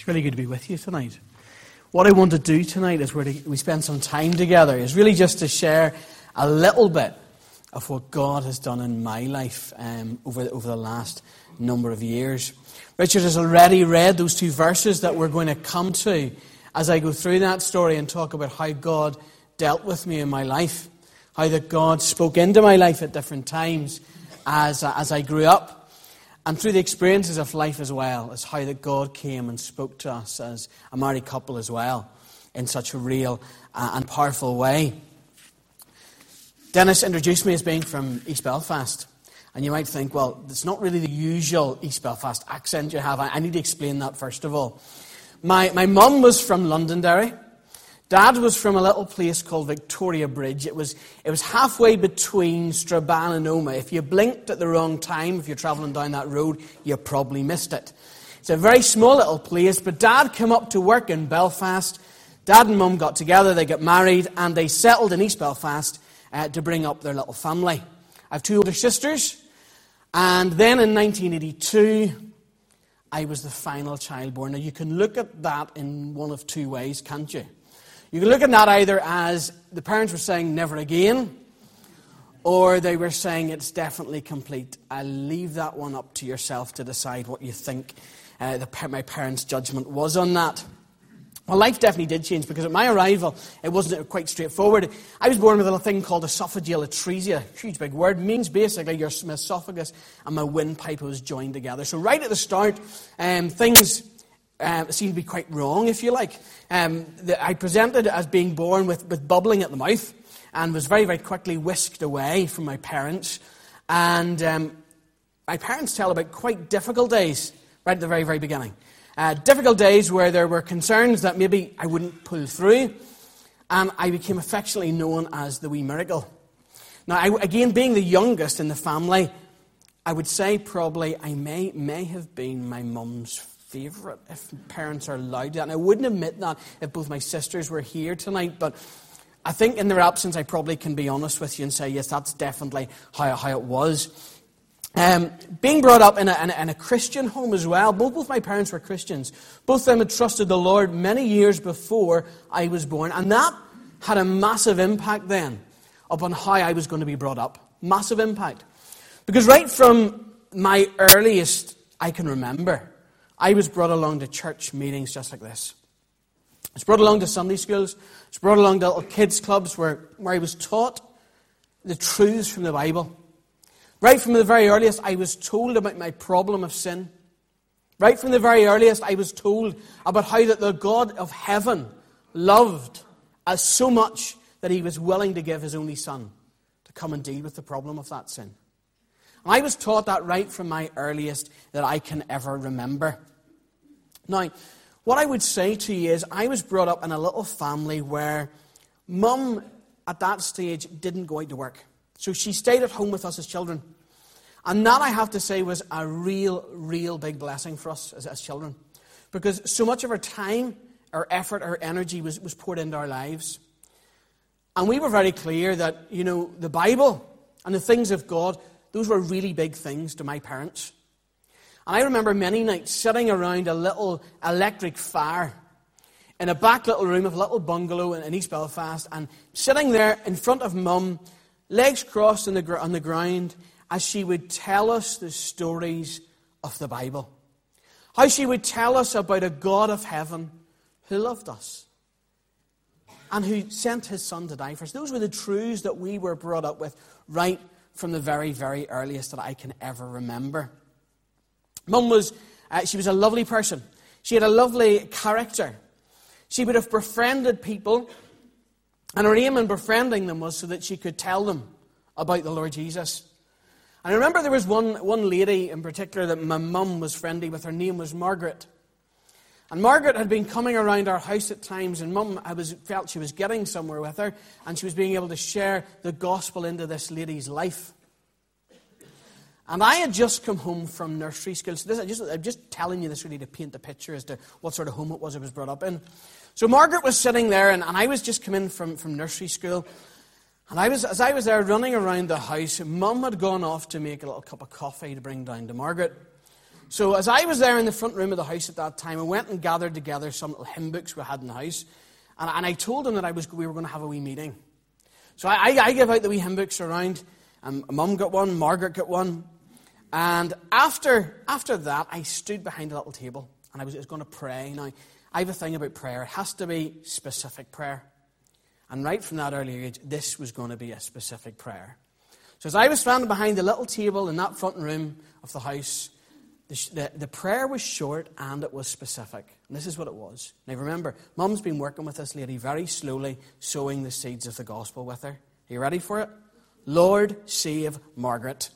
It's really good to be with you tonight. What I want to do tonight is we spend some time together, is really just to share a little bit of what God has done in my life over the last number of years. Richard has already read those two verses that we're going to come to as I go through that story and talk about how God dealt with me in my life, how that God spoke into my life at different times as I grew up. And through the experiences of life as well, is how that God came and spoke to us as a married couple as well, in such a real and powerful way. Dennis introduced me as being from East Belfast. And you might think, well, it's not really the usual East Belfast accent you have. I need to explain that first of all. My mum was from Londonderry. Dad was from a little place called Victoria Bridge. It was halfway between Strabane and Omagh. If you blinked at the wrong time, if you're travelling down that road, you probably missed it. It's a very small little place, but Dad came up to work in Belfast. Dad and Mum got together, they got married, and they settled in East Belfast to bring up their little family. I have two older sisters, and then in 1982, I was the final child born. Now, you can look at that in one of two ways, can't you? You can look at that either as the parents were saying never again, or they were saying it's definitely complete. I'll leave that one up to yourself to decide what you think my parents' judgment was on that. Well, life definitely did change, because at my arrival, it wasn't quite straightforward. I was born with a little thing called esophageal atresia, huge big word, means basically my esophagus and my windpipe was joined together. So right at the start, things seemed to be quite wrong, if you like. I presented as being born with bubbling at the mouth and was very, very quickly whisked away from my parents. And my parents tell about quite difficult days right at the very, very beginning. Difficult days where there were concerns that maybe I wouldn't pull through. And I became affectionately known as the wee miracle. Now, again, being the youngest in the family, I would say probably I may have been my mum's favourite, if parents are allowed that. And I wouldn't admit that if both my sisters were here tonight, but I think in their absence I probably can be honest with you and say, yes, that's definitely how it was. Being brought up in a Christian home as well, both my parents were Christians. Both of them had trusted the Lord many years before I was born, and that had a massive impact then upon how I was going to be brought up. Massive impact. Because right from my earliest I can remember, I was brought along to church meetings just like this. I was brought along to Sunday schools. I was brought along to little kids' clubs where I was taught the truths from the Bible. Right from the very earliest, I was told about my problem of sin. Right from the very earliest, I was told about how that the God of heaven loved us so much that he was willing to give his only son to come and deal with the problem of that sin. I was taught that right from my earliest that I can ever remember. Now, what I would say to you is I was brought up in a little family where Mum, at that stage, didn't go out to work. So she stayed at home with us as children. And that, I have to say, was a real big blessing for us as children. Because so much of our time, our effort, our energy was poured into our lives. And we were very clear that, the Bible and the things of God, those were really big things to my parents. And I remember many nights sitting around a little electric fire in a back little room of a little bungalow in East Belfast, and sitting there in front of Mum, legs crossed on the ground, as she would tell us the stories of the Bible. How she would tell us about a God of heaven who loved us and who sent his son to die for us. Those were the truths that we were brought up with right from the very, very earliest that I can ever remember. Mum she was a lovely person. She had a lovely character. She would have befriended people, and her aim in befriending them was so that she could tell them about the Lord Jesus. And I remember there was one lady in particular that my mum was friendly with. Her name was Margaret. And Margaret had been coming around our house at times, and Mum, felt she was getting somewhere with her, and she was being able to share the gospel into this lady's life. And I had just come home from nursery school. So I'm just telling you this really to paint the picture as to what sort of home it was I was brought up in. So Margaret was sitting there, and I was just come in from nursery school. And as I was there running around the house, Mum had gone off to make a little cup of coffee to bring down to Margaret. So as I was there in the front room of the house at that time, I went and gathered together some little hymn books we had in the house. And I told them that we were going to have a wee meeting. So I gave out the wee hymn books around. Mum got one, Margaret got one. And after that, I stood behind a little table and I was going to pray. Now, I have a thing about prayer. It has to be specific prayer. And right from that early age, this was going to be a specific prayer. So as I was standing behind the little table in that front room of the house, the prayer was short and it was specific. And this is what it was. Now remember, Mum's been working with this lady very slowly, sowing the seeds of the gospel with her. Are you ready for it? Lord, save Margaret.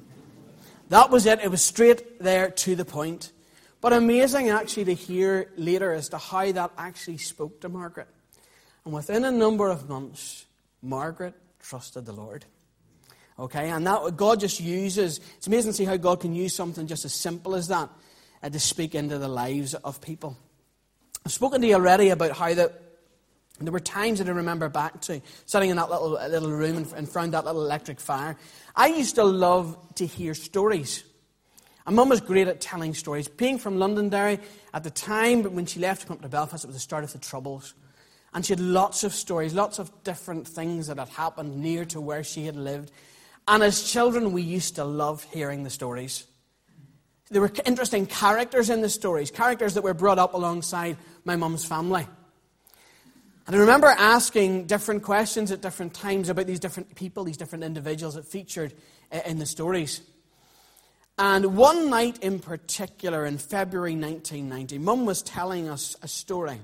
That was it. It was straight there to the point. But amazing actually to hear later as to how that actually spoke to Margaret. And within a number of months, Margaret trusted the Lord. Okay, and that God just uses, it's amazing to see how God can use something just as simple as that to speak into the lives of people. I've spoken to you already about how there were times that I remember back to, sitting in that little room in front of that little electric fire. I used to love to hear stories. And Mum was great at telling stories. Being from Londonderry, at the time when she left to come up to Belfast, it was the start of the Troubles. And she had lots of stories, lots of different things that had happened near to where she had lived. And as children, we used to love hearing the stories. There were interesting characters in the stories, characters that were brought up alongside my mum's family. And I remember asking different questions at different times about these different people, these different individuals that featured in the stories. And one night in particular, in February 1990, Mum was telling us a story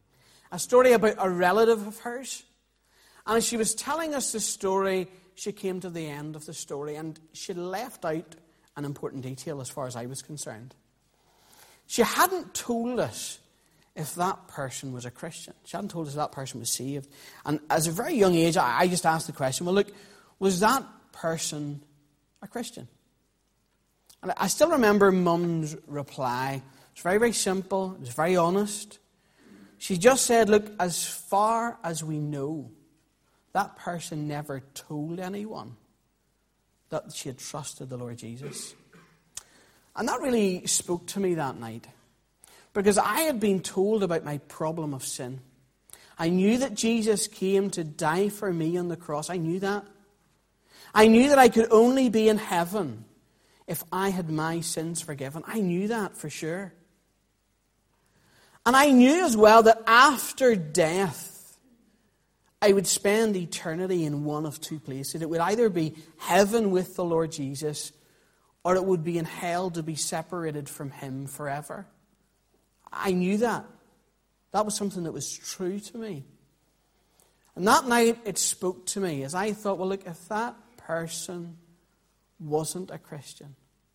about a relative of hers. And as she was telling us the story, she came to the end of the story and she left out an important detail as far as I was concerned. She hadn't told us if that person was a Christian. She hadn't told us if that person was saved. And as a very young age, I just asked the question, well, look, was that person a Christian? And I still remember Mum's reply. It was very, very simple. It was very honest. She just said, look, as far as we know, that person never told anyone that she had trusted the Lord Jesus. And that really spoke to me that night. Because I had been told about my problem of sin. I knew that Jesus came to die for me on the cross. I knew that. I knew that I could only be in heaven if I had my sins forgiven. I knew that for sure. And I knew as well that after death, I would spend eternity in one of two places. It would either be heaven with the Lord Jesus, or it would be in hell to be separated from Him forever. I knew that. That was something that was true to me. And that night it spoke to me as I thought, well, look, if that person wasn't a Christian,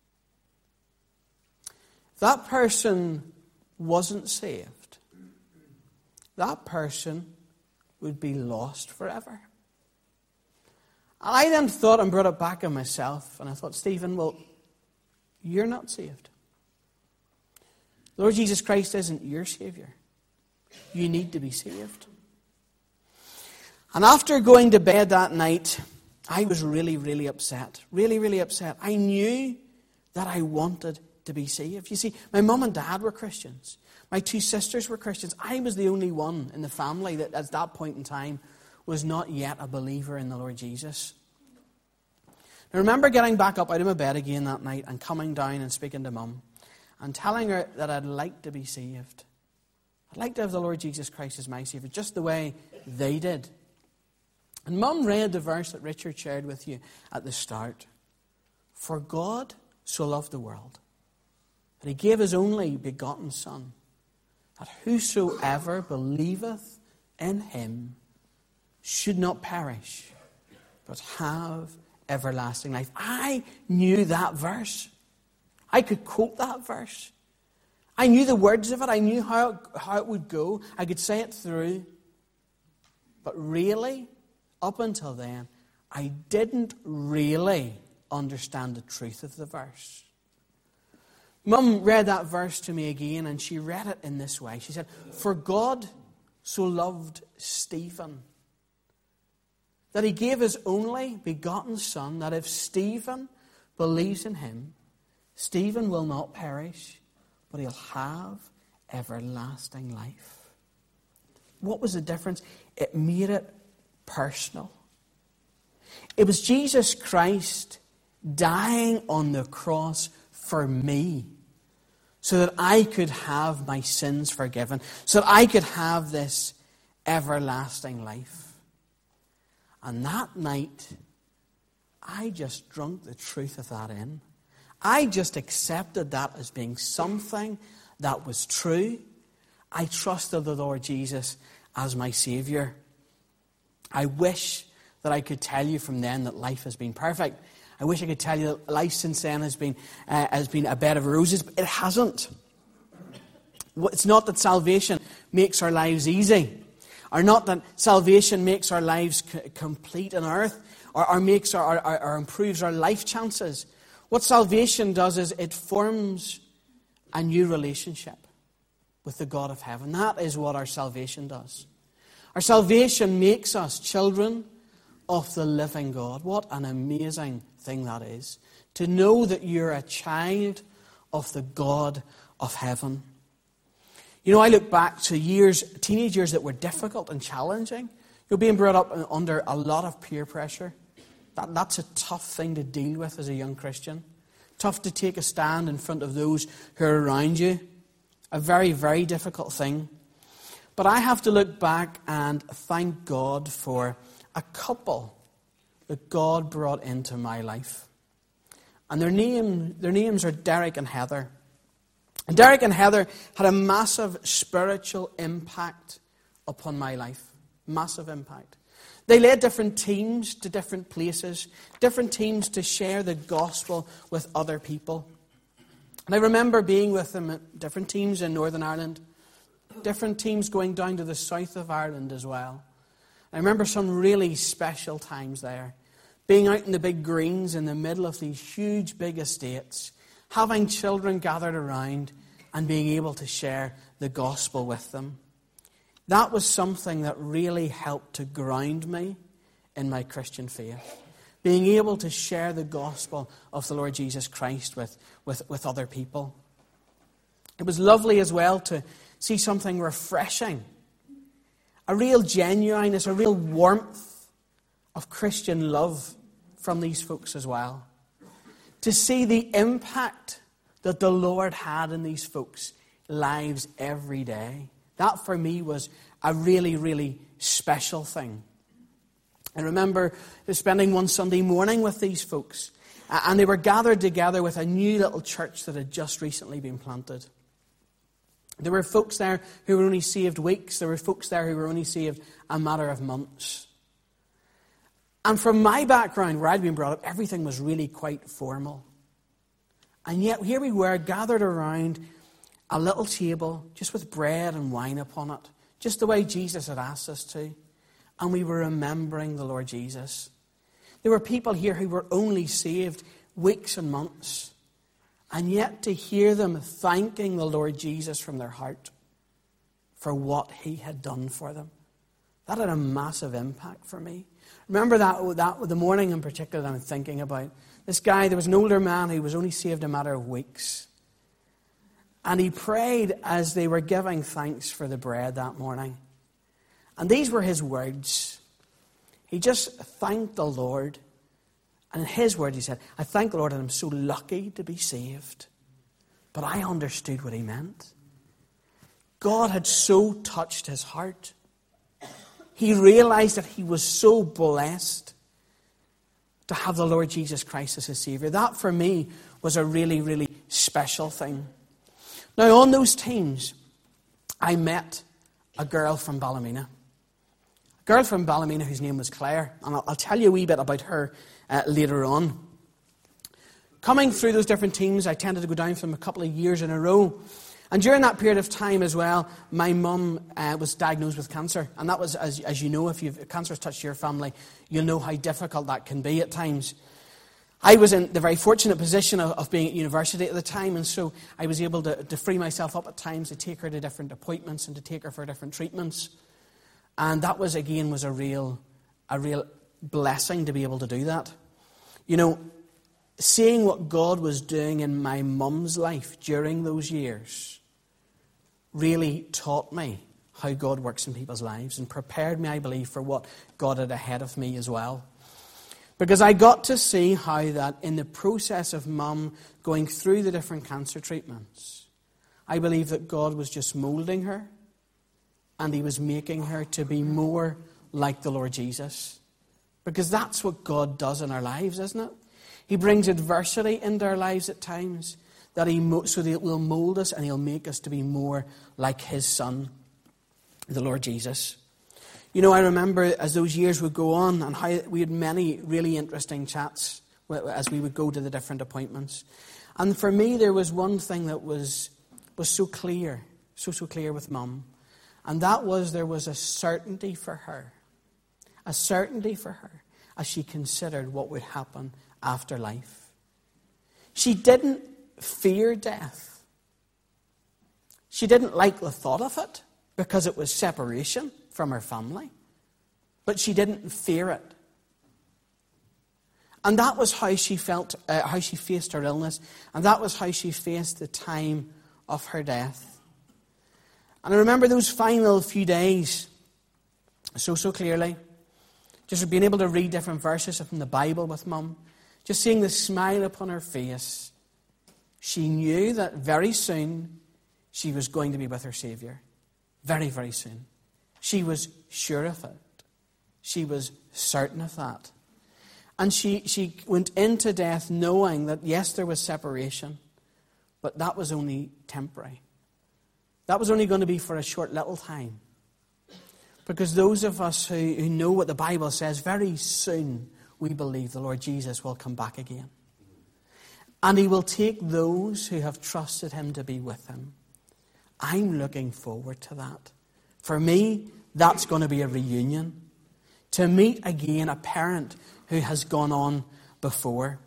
if that person wasn't saved, that person would be lost forever. And I then thought and brought it back on myself, and I thought, Stephen, well, you're not saved. Lord Jesus Christ isn't your Saviour. You need to be saved. And after going to bed that night, I was really, really upset. Really, really upset. I knew that I wanted to be saved. You see, my mum and dad were Christians. My two sisters were Christians. I was the only one in the family that at that point in time was not yet a believer in the Lord Jesus. I remember getting back up out of my bed again that night and coming down and speaking to Mum and telling her that I'd like to be saved. I'd like to have the Lord Jesus Christ as my Saviour, just the way they did. And Mum read the verse that Richard shared with you at the start. For God so loved the world that He gave His only begotten Son, that whosoever believeth in Him should not perish, but have everlasting life. I knew that verse. I could quote that verse. I knew the words of it. I knew how it would go. I could say it through. But really, up until then, I didn't really understand the truth of the verse. Mum read that verse to me again, and she read it in this way. She said, for God so loved Stephen, that He gave His only begotten Son, that if Stephen believes in Him, Stephen will not perish, but he'll have everlasting life. What was the difference? It made it personal. It was Jesus Christ dying on the cross for me, so that I could have my sins forgiven, so that I could have this everlasting life. And that night, I just drunk the truth of that in. I just accepted that as being something that was true. I trusted the Lord Jesus as my Saviour. I wish that I could tell you from then that life has been perfect. I wish I could tell you that life since then has been a bed of roses, but it hasn't. It's not that salvation makes our lives easy, or not that salvation makes our lives complete on earth, or makes or improves our life chances. What salvation does is it forms a new relationship with the God of heaven. That is what our salvation does. Our salvation makes us children of the living God. What an amazing thing that is. To know that you're a child of the God of heaven. You know, I look back to teenage years that were difficult and challenging. You're being brought up under a lot of peer pressure. That's a tough thing to deal with as a young Christian. Tough to take a stand in front of those who are around you. A very, very difficult thing. But I have to look back and thank God for a couple that God brought into my life. And their names are Derek and Heather. And Derek and Heather had a massive spiritual impact upon my life. Massive impact. They led different teams to different places, different teams to share the gospel with other people. And I remember being with them at different teams in Northern Ireland, different teams going down to the south of Ireland as well. I remember some really special times there, being out in the big greens in the middle of these huge big estates, having children gathered around and being able to share the gospel with them. That was something that really helped to ground me in my Christian faith. Being able to share the gospel of the Lord Jesus Christ with other people. It was lovely as well to see something refreshing. A real genuineness, a real warmth of Christian love from these folks as well. To see the impact that the Lord had in these folks' lives every day. That for me was a really, really special thing. I remember spending one Sunday morning with these folks, and they were gathered together with a new little church that had just recently been planted. There were folks there who were only saved weeks. There were folks there who were only saved a matter of months. And from my background, where I'd been brought up, everything was really quite formal. And yet here we were, gathered around a little table, just with bread and wine upon it, just the way Jesus had asked us to. And we were remembering the Lord Jesus. There were people here who were only saved weeks and months. And yet to hear them thanking the Lord Jesus from their heart for what he had done for them, that had a massive impact for me. Remember that the morning in particular that I'm thinking about. This guy, there was an older man who was only saved a matter of weeks. And he prayed as they were giving thanks for the bread that morning. And these were his words. He just thanked the Lord. And in his words he said, I thank the Lord and I'm so lucky to be saved. But I understood what he meant. God had so touched his heart. He realized that he was so blessed to have the Lord Jesus Christ as his Savior. That for me was a really, really special thing. Now on those teams, I met a girl from Ballymena. A girl from Ballymena whose name was Claire. And I'll tell you a wee bit about her later on. Coming through those different teams, I tended to go down for them a couple of years in a row. And during that period of time as well, my mum was diagnosed with cancer. And that was, as you know, if cancer has touched your family, you'll know how difficult that can be at times. I was in the very fortunate position of being at university at the time, and so I was able to free myself up at times to take her to different appointments and to take her for different treatments. And that was a real blessing to be able to do that. You know, seeing what God was doing in my mum's life during those years really taught me how God works in people's lives and prepared me, I believe, for what God had ahead of me as well. Because I got to see how that in the process of Mum going through the different cancer treatments, I believe that God was just moulding her and He was making her to be more like the Lord Jesus. Because that's what God does in our lives, isn't it? He brings adversity into our lives at times so that He will mould us and He'll make us to be more like His Son, the Lord Jesus. You know, I remember as those years would go on and how we had many really interesting chats as we would go to the different appointments. And for me, there was one thing that was so clear, so clear with Mum. And that was there was a certainty for her as she considered what would happen after life. She didn't fear death. She didn't like the thought of it because it was separation from her family. But she didn't fear it. And that was how she felt, how she faced her illness. And that was how she faced the time of her death. And I remember those final few days so clearly. Just being able to read different verses from the Bible with Mum. Just seeing the smile upon her face. She knew that very soon she was going to be with her Saviour. Very, very soon. She was sure of it. She was certain of that. And she went into death knowing that, yes, there was separation, but that was only temporary. That was only going to be for a short little time. Because those of us who know what the Bible says, very soon we believe the Lord Jesus will come back again. And He will take those who have trusted Him to be with Him. I'm looking forward to that. For me, that's going to be a reunion. To meet again a parent who has gone on before.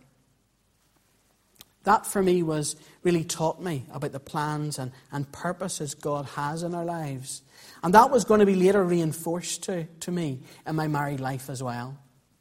That for me was really taught me about the plans and purposes God has in our lives. And that was going to be later reinforced to me in my married life as well.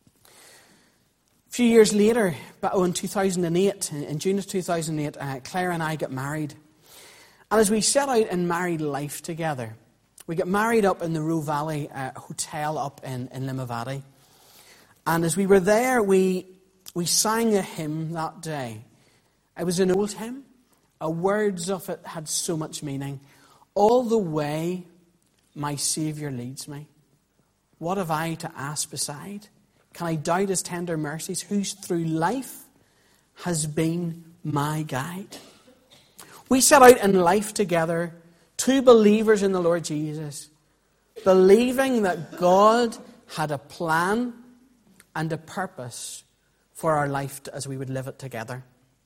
A few years later, in 2008, in June of 2008, Claire and I got married. And as we set out in married life together, we got married up in the Roe Valley Hotel up in Limavady. And as we were there, we sang a hymn that day. It was an old hymn. The words of it had so much meaning. All the way my Saviour leads me. What have I to ask beside? Can I doubt His tender mercies, whose through life has been my guide? We set out in life together, two believers in the Lord Jesus, believing that God had a plan and a purpose for our life as we would live it together.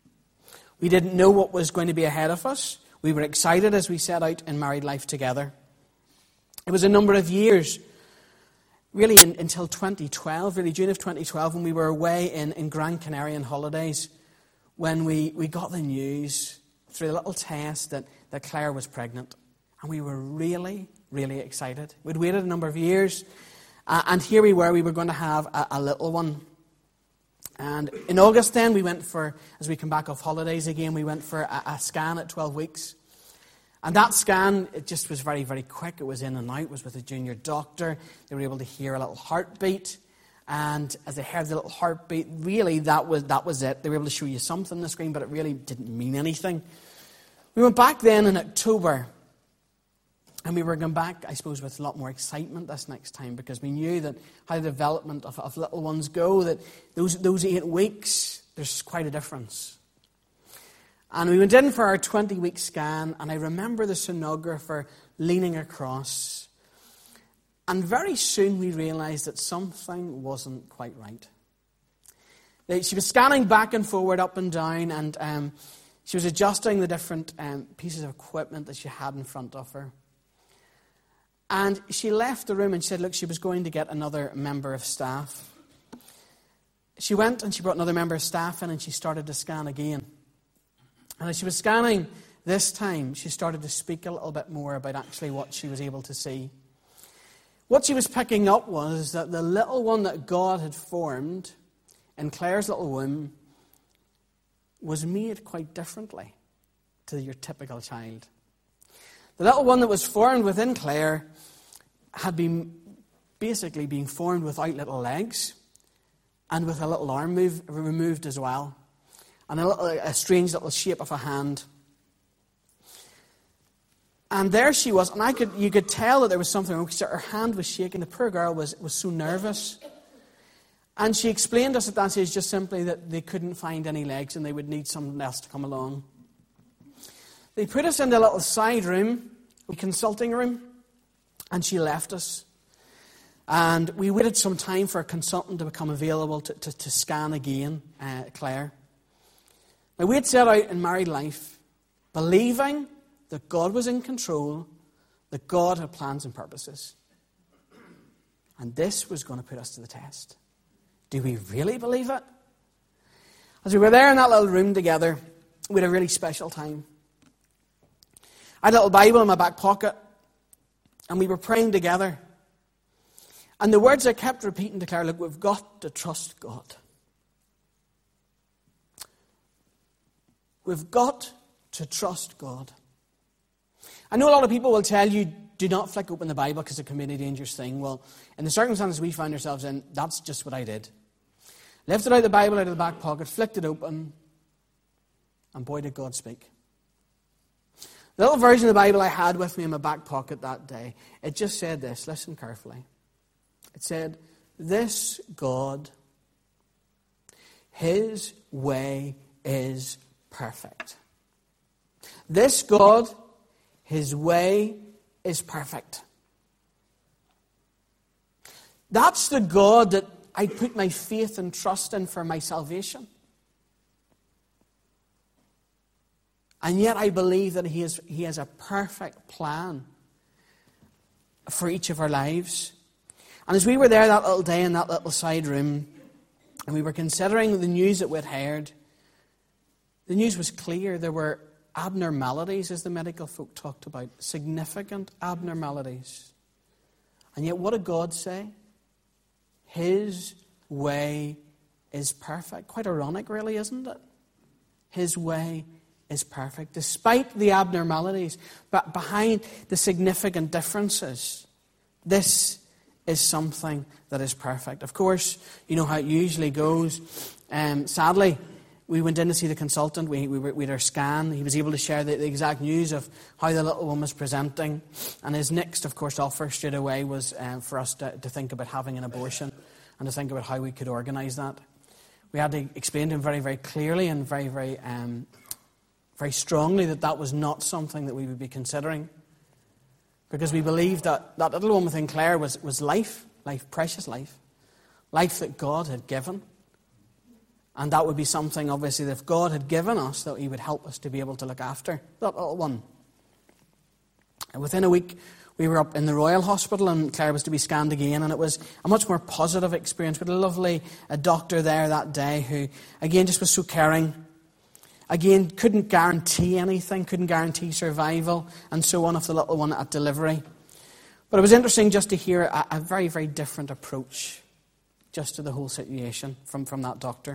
We didn't know what was going to be ahead of us. We were excited as we set out in married life together. It was a number of years, really until 2012, really June of 2012, when we were away in Gran Canaria on holidays, when we got the news through a little test that Claire was pregnant. And we were really, really excited. We'd waited a number of years, and here we were going to have a little one. And in August then, as we come back off holidays again, we went for a scan at 12 weeks. And that scan, it just was very, very quick. It was in and out. It was with a junior doctor. They were able to hear a little heartbeat. And as they heard the little heartbeat, really that was it. They were able to show you something on the screen, but it really didn't mean anything. We went back then in October. And we were going back, I suppose, with a lot more excitement this next time, because we knew that how the development of little ones go, that those 8 weeks, there's quite a difference. And we went in for our 20-week scan, and I remember the sonographer leaning across. And very soon we realised that something wasn't quite right. She was scanning back and forward, up and down, and she was adjusting the different pieces of equipment that she had in front of her. And she left the room and said, look, she was going to get another member of staff. She went and she brought another member of staff in, and she started to scan again. And as she was scanning this time, she started to speak a little bit more about actually what she was able to see. What she was picking up was that the little one that God had formed in Claire's little womb was made quite differently to your typical child. The little one that was formed within Claire had been basically being formed without little legs and with a little arm removed as well, and a strange little shape of a hand. And there she was, and you could tell that there was something wrong because her hand was shaking. The poor girl was so nervous. And she explained to us at that stage just simply that they couldn't find any legs and they would need someone else to come along. They put us in a little side room, a consulting room, and she left us. And we waited some time for a consultant to become available to scan again Claire. Now, we had set out in married life believing that God was in control, that God had plans and purposes. And this was going to put us to the test. Do we really believe it? As we were there in that little room together, we had a really special time. I had a little Bible in my back pocket, and we were praying together. And the words I kept repeating to Claire, look, we've got to trust God. We've got to trust God. I know a lot of people will tell you, do not flick open the Bible because it can be a dangerous thing. Well, in the circumstances we find ourselves in, that's just what I did. Lifted out the Bible out of the back pocket, flicked it open, and boy did God speak. The little version of the Bible I had with me in my back pocket that day, it just said this, listen carefully. It said, this God, His way is perfect. This God, His way is perfect. That's the God that I put my faith and trust in for my salvation. And yet I believe that He has a perfect plan for each of our lives. And as we were there that little day in that little side room, and we were considering the news that we'd heard, the news was clear. There were abnormalities, as the medical folk talked about, significant abnormalities. And yet what did God say? His way is perfect. Quite ironic, really, isn't it? His way is perfect. Despite the abnormalities, but behind the significant differences, this is something that is perfect. Of course, you know how it usually goes. Sadly, we went in to see the consultant. We had our scan. He was able to share the exact news of how the little one was presenting. And his next, of course, offer straight away was for us to think about having an abortion and to think about how we could organise that. We had to explain to him very, very clearly and very, very, very strongly that was not something that we would be considering. Because we believed that little one within Claire was life, precious life that God had given. And that would be something, obviously, that if God had given us, that He would help us to be able to look after that little one. And within a week, we were up in the Royal Hospital, and Claire was to be scanned again, and it was a much more positive experience. We had a lovely doctor there that day who, again, just was so caring. Again, couldn't guarantee anything, couldn't guarantee survival, and so on of the little one at delivery. But it was interesting just to hear a very, very different approach just to the whole situation from that doctor.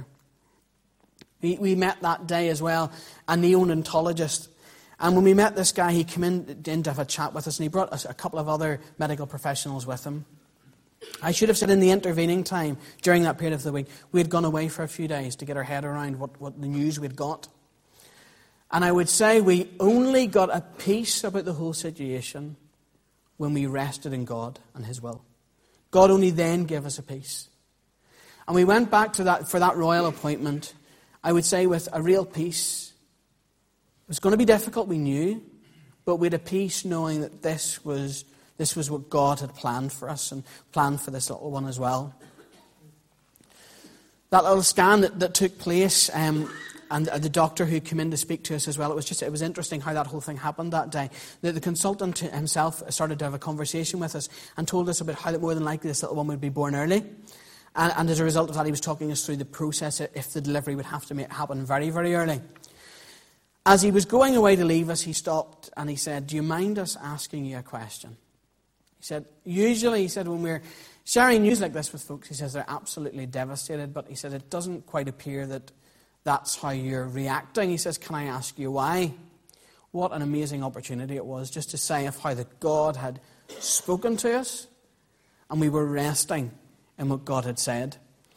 We met that day as well a neonatologist. And when we met this guy, he came in to have a chat with us, and he brought us a couple of other medical professionals with him. I should have said in the intervening time, during that period of the week, we had gone away for a few days to get our head around what the news we'd got. And I would say we only got a peace about the whole situation when we rested in God and His will. God only then gave us a peace. And we went back to that for that royal appointment, I would say with a real peace. It was going to be difficult, we knew, but we had a peace knowing that this was what God had planned for us and planned for this little one as well. That little scan that took place, and the doctor who came in to speak to us as well, it was interesting how that whole thing happened that day. The consultant himself started to have a conversation with us and told us about how that more than likely this little one would be born early. And as a result of that, he was talking us through the process if the delivery would have to happen very, very early. As he was going away to leave us, he stopped and he said, do you mind us asking you a question? He said, usually, when we're sharing news like this with folks, he says they're absolutely devastated, but he said it doesn't quite appear that that's how you're reacting. He says, can I ask you why? What an amazing opportunity it was just to say of how that God had spoken to us and we were resting in what God had said.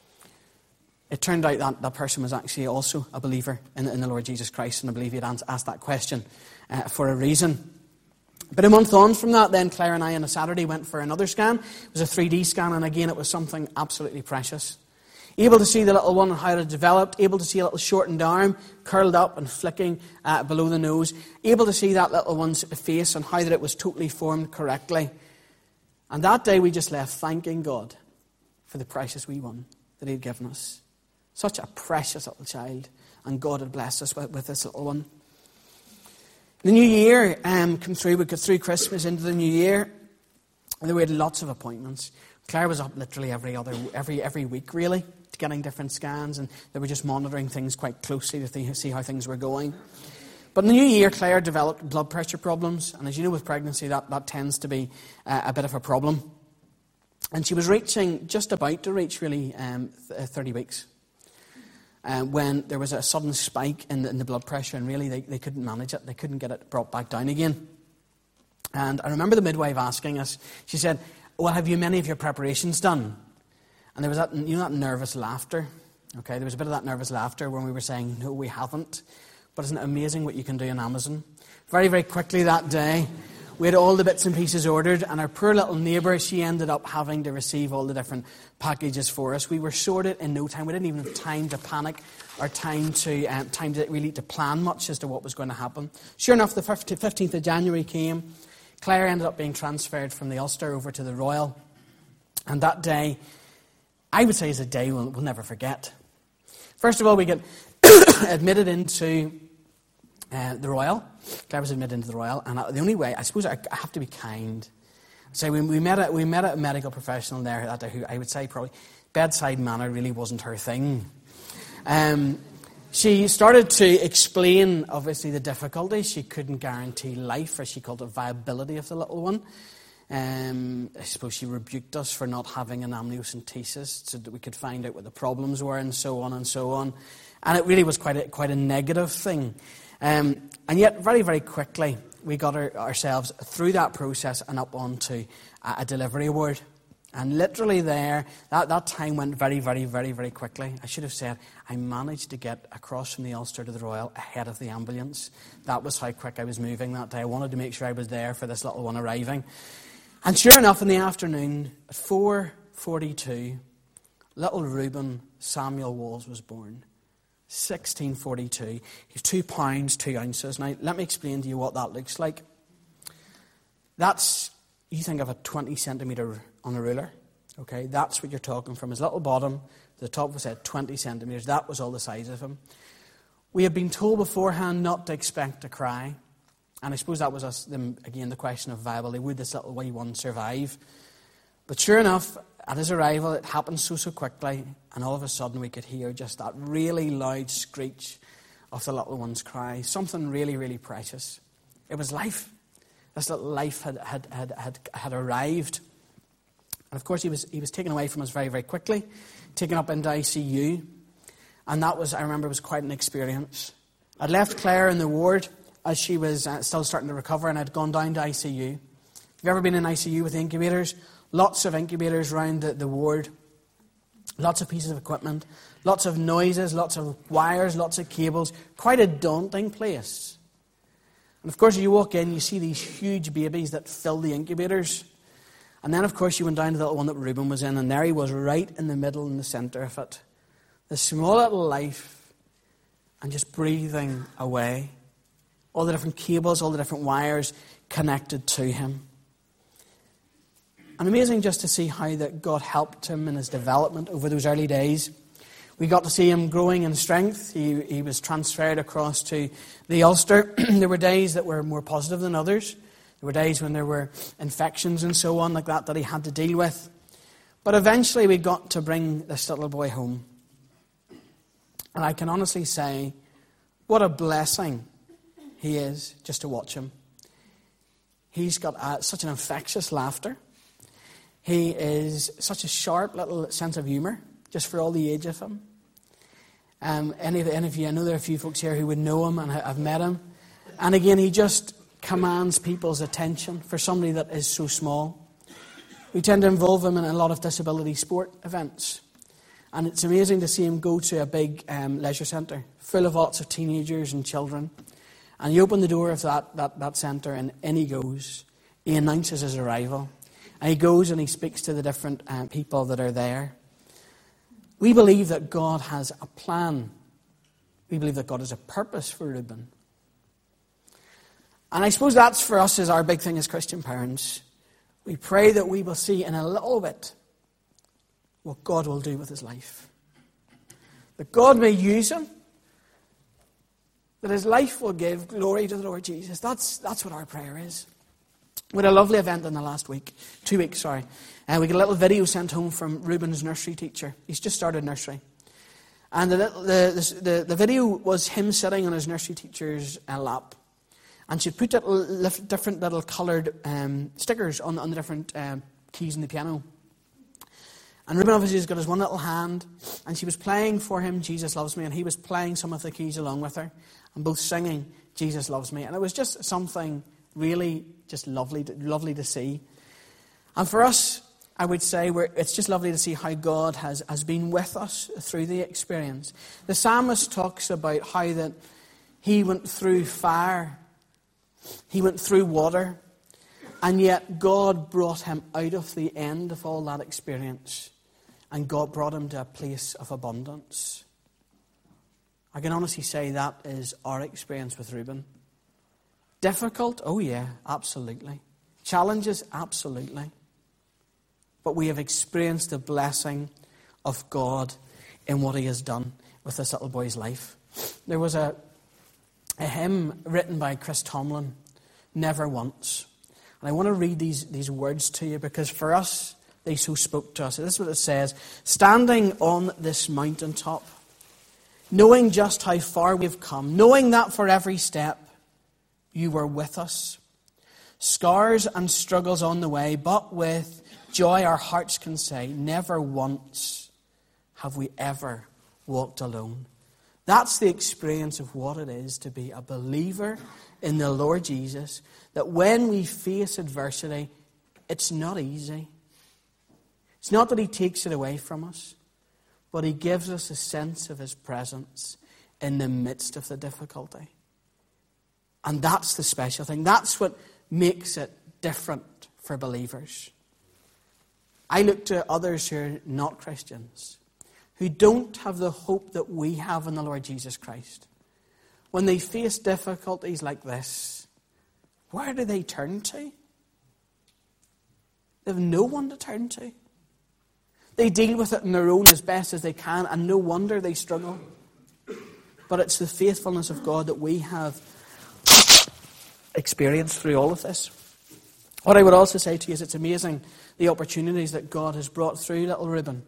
It turned out that that person was actually also a believer in the Lord Jesus Christ, and I believe he had asked that question for a reason. But a month on from that, then Claire and I on a Saturday went for another scan. It was a 3D scan, and again it was something absolutely precious. Able to see the little one and how it had developed, able to see a little shortened arm, curled up and flicking below the nose, able to see that little one's face and how that it was totally formed correctly. And that day we just left thanking God for the precious wee one that he had given us. Such a precious little child, and God had blessed us with this little one. The new year came through. We got through Christmas into the new year, and we had lots of appointments. Claire was up literally every week, really, getting different scans, and they were just monitoring things quite closely to see how things were going. But in the new year, Claire developed blood pressure problems, and as you know, with pregnancy, that tends to be a bit of a problem. And she was just about to reach, really, 30 weeks. When there was a sudden spike in the blood pressure, and really they couldn't manage it. They couldn't get it brought back down again. And I remember the midwife asking us, she said, well, have you many of your preparations done? And there was that, that nervous laughter. Okay, there was a bit of that nervous laughter when we were saying, no, we haven't. But isn't it amazing what you can do on Amazon? Very, very quickly that day, we had all the bits and pieces ordered, and our poor little neighbour, she ended up having to receive all the different packages for us. We were sorted in no time. We didn't even have time to panic or time to really to plan much as to what was going to happen. Sure enough, the 15th of January came. Claire ended up being transferred from the Ulster over to the Royal. And that day, I would say, is a day we'll never forget. First of all, we get admitted into the Royal. Claire was admitted into the Royal, and the only way, I suppose I have to be kind. So we met a medical professional there that day who I would say probably bedside manner really wasn't her thing. She started to explain, obviously, the difficulties. She couldn't guarantee life, as she called it, viability of the little one. I suppose she rebuked us for not having an amniocentesis so that we could find out what the problems were, and so on and so on. And it really was quite a negative thing. And yet, very, very quickly, we got ourselves through that process and up onto a delivery ward. And literally there, that time went very, very, very, very quickly. I should have said, I managed to get across from the Ulster to the Royal ahead of the ambulance. That was how quick I was moving that day. I wanted to make sure I was there for this little one arriving. And sure enough, in the afternoon, at 4:42, little Reuben Samuel Walls was born. 1642. He's 2 pounds, 2 ounces. Now, let me explain to you what that looks like. That's, you think of a 20 centimetre on a ruler. Okay, that's what you're talking from his little bottom to the top of his head, 20 centimetres. That was all the size of him. We had been told beforehand not to expect to cry. And I suppose that was again the question of viability. Would this little wee one survive? But sure enough, at his arrival, it happened so quickly, and all of a sudden we could hear just that really loud screech of the little one's cry. Something really, really precious. It was life. This little life had arrived. And of course, he was taken away from us very, very quickly, taken up into ICU. And that was, I remember, was quite an experience. I'd left Claire in the ward as she was still starting to recover, and I'd gone down to ICU. Have you ever been in ICU with incubators? Lots of incubators around the ward. Lots of pieces of equipment. Lots of noises, lots of wires, lots of cables. Quite a daunting place. And of course, as you walk in, you see these huge babies that fill the incubators. And then, of course, you went down to the little one that Reuben was in, and there he was right in the middle, in the centre of it. This small little life, and just breathing away. All the different cables, all the different wires connected to him. And amazing just to see how that God helped him in his development over those early days. We got to see him growing in strength. He was transferred across to the Ulster. There were days that were more positive than others. There were days when there were infections and so on like that he had to deal with. But eventually we got to bring this little boy home. And I can honestly say, what a blessing he is just to watch him. He's got such an infectious laughter. He is such a sharp little sense of humour, just for all the age of him. Any of you, I know there are a few folks here who would know him, and I've met him. And again, he just commands people's attention for somebody that is so small. We tend to involve him in a lot of disability sport events. And it's amazing to see him go to a big leisure centre full of lots of teenagers and children. And you open the door of that centre, and in he goes. He announces his arrival. And he goes and he speaks to the different people that are there. We believe that God has a plan. We believe that God has a purpose for Reuben. And I suppose that's for us is our big thing as Christian parents. We pray that we will see in a little bit what God will do with his life. That God may use him. That his life will give glory to the Lord Jesus. That's what our prayer is. We had a lovely event in the last week. 2 weeks, sorry. We got a little video sent home from Reuben's nursery teacher. He's just started nursery. And the video was him sitting on his nursery teacher's lap. And she'd put different little coloured stickers on the different keys in the piano. And Reuben obviously has got his one little hand, and she was playing for him, Jesus Loves Me, and he was playing some of the keys along with her, and both singing, Jesus Loves Me. And it was just something really just lovely to see. And for us, I would say it's just lovely to see how God has been with us through the experience. The psalmist talks about how that he went through fire, he went through water, and yet God brought him out of the end of all that experience, and God brought him to a place of abundance. I can honestly say that is our experience with Reuben. Difficult? Oh yeah, absolutely. Challenges? Absolutely. But we have experienced the blessing of God in what he has done with this little boy's life. There was a hymn written by Chris Tomlin, Never Once. And I want to read these words to you because for us, they so spoke to us. This is what it says. Standing on this mountaintop, knowing just how far we've come, knowing that for every step you were with us. Scars and struggles on the way, but with joy our hearts can say, never once have we ever walked alone. That's the experience of what it is to be a believer in the Lord Jesus, that when we face adversity, it's not easy. It's not that he takes it away from us, but he gives us a sense of his presence in the midst of the difficulty. And that's the special thing. That's what makes it different for believers. I look to others who are not Christians, who don't have the hope that we have in the Lord Jesus Christ. When they face difficulties like this, where do they turn to? They have no one to turn to. They deal with it on their own as best as they can, and no wonder they struggle. But it's the faithfulness of God that we have experienced through all of this. What I would also say to you is it's amazing the opportunities that God has brought through little Reuben.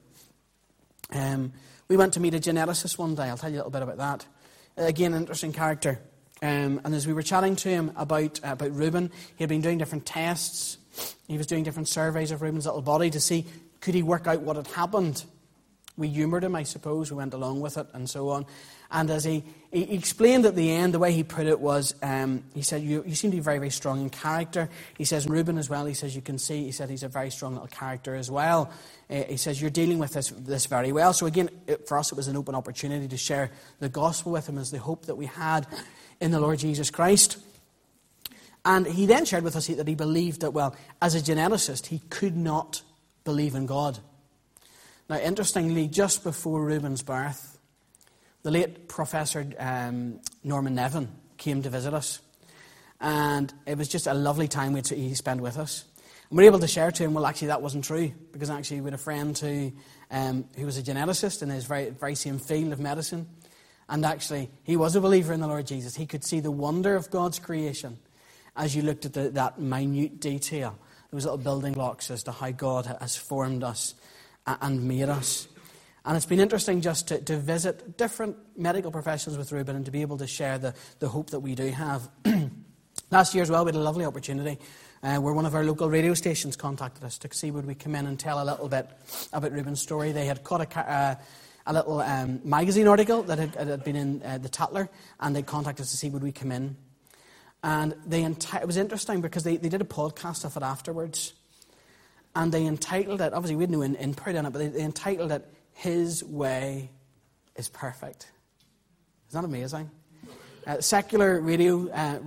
We went to meet a geneticist one day. I'll tell you a little bit about that. Again, an interesting character. And as we were chatting to him about Reuben, he had been doing different tests. He was doing different surveys of Reuben's little body to see could he work out what had happened. We humoured him, I suppose. We went along with it and so on. And as he explained at the end, the way he put it was, he said, you seem to be very, very strong in character. He says, Reuben as well, he says, you can see, he said he's a very strong little character as well. He says, you're dealing with this very well. So again, for us, it was an open opportunity to share the gospel with him as the hope that we had in the Lord Jesus Christ. And he then shared with us that he believed that, well, as a geneticist, he could not believe in God. Now, interestingly, just before Reuben's birth, the late Professor Norman Nevin came to visit us. And it was just a lovely time he spent with us. And we were able to share to him, well, actually, that wasn't true. Because actually, we had a friend who was a geneticist in his very, very same field of medicine. And actually, he was a believer in the Lord Jesus. He could see the wonder of God's creation as you looked at that minute detail. Those little building blocks as to how God has formed us and made us. And it's been interesting just to visit different medical professionals with Reuben and to be able to share the hope that we do have. Last year as well, we had a lovely opportunity where one of our local radio stations contacted us to see would we come in and tell a little bit about Reuben's story. They had caught a little magazine article that had been in the Tatler, and they contacted us to see would we come in. And it was interesting because they did a podcast of it afterwards. And they entitled it, obviously we had no input in it, but they entitled it, His Way is Perfect. Isn't that amazing? Secular radio,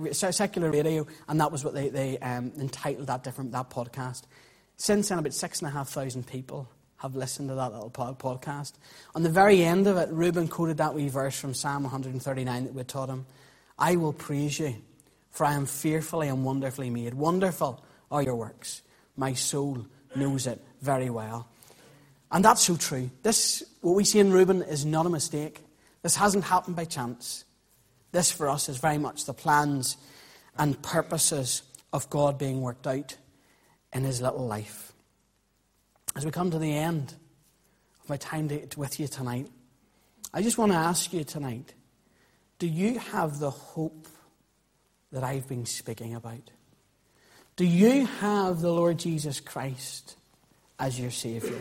and that was what they entitled that podcast. Since then, about 6,500 people have listened to that little podcast. On the very end of it, Reuben quoted that wee verse from Psalm 139 that we taught him. I will praise you, for I am fearfully and wonderfully made. Wonderful are your works. My soul knows it very well. And that's so true. This, what we see in Reuben, is not a mistake. This hasn't happened by chance. This for us is very much the plans and purposes of God being worked out in his little life. As we come to the end of my time with you tonight, I just want to ask you tonight, do you have the hope that I've been speaking about? Do you have the Lord Jesus Christ as your Saviour?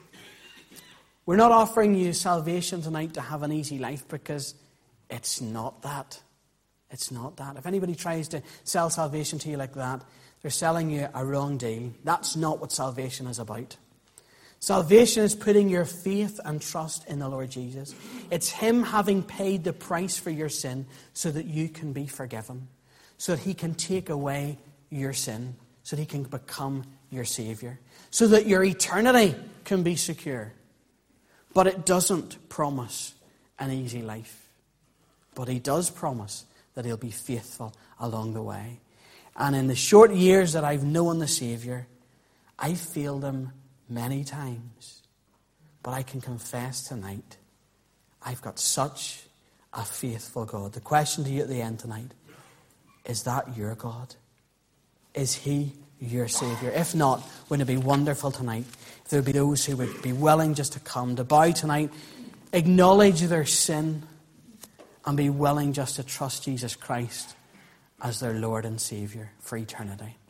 We're not offering you salvation tonight to have an easy life, because it's not that. It's not that. If anybody tries to sell salvation to you like that, they're selling you a wrong deal. That's not what salvation is about. Salvation is putting your faith and trust in the Lord Jesus. It's him having paid the price for your sin so that you can be forgiven, so that he can take away your sin, so that he can become your Saviour, so that your eternity can be secure. But it doesn't promise an easy life. But he does promise that he'll be faithful along the way. And in the short years that I've known the Saviour, I've failed him many times. But I can confess tonight, I've got such a faithful God. The question to you at the end tonight, is that your God? Is he your Saviour? If not, wouldn't it be wonderful tonight if there would be those who would be willing just to come, to bow tonight, acknowledge their sin, and be willing just to trust Jesus Christ as their Lord and Saviour for eternity.